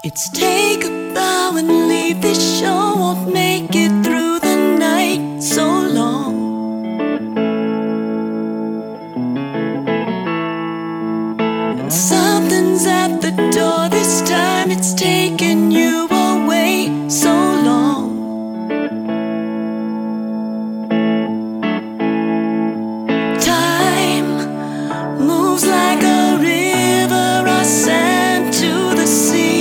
It's take a bow and leave. This show won't make it through the night so long. And something's at the door this time. It's taken you away so long. Time moves like a river, or sand to the sea.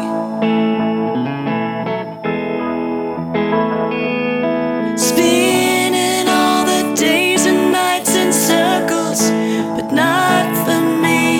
Spinning all the days and nights in circles, but not for me.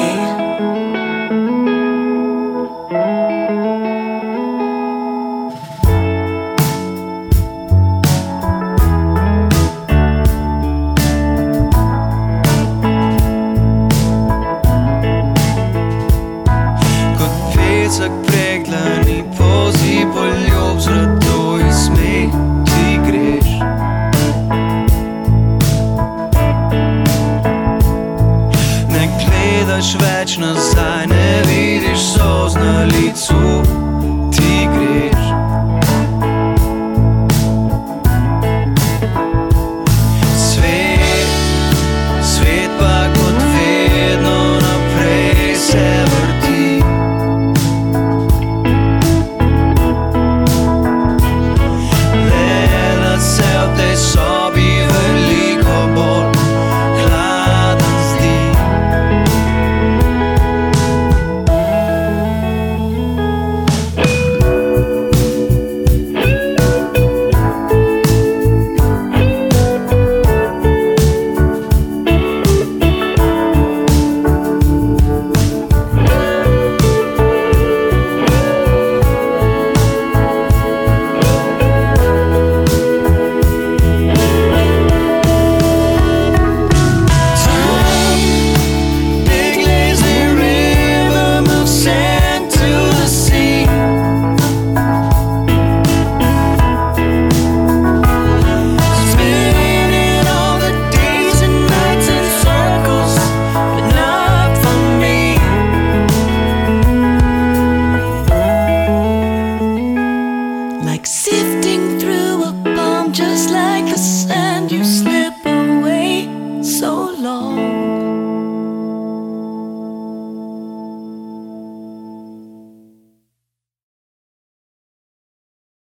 Kot pesek preglani pozi poljub, zato iz smeh ti greš. Ne gledaš več nazaj, ne vidiš solz na licu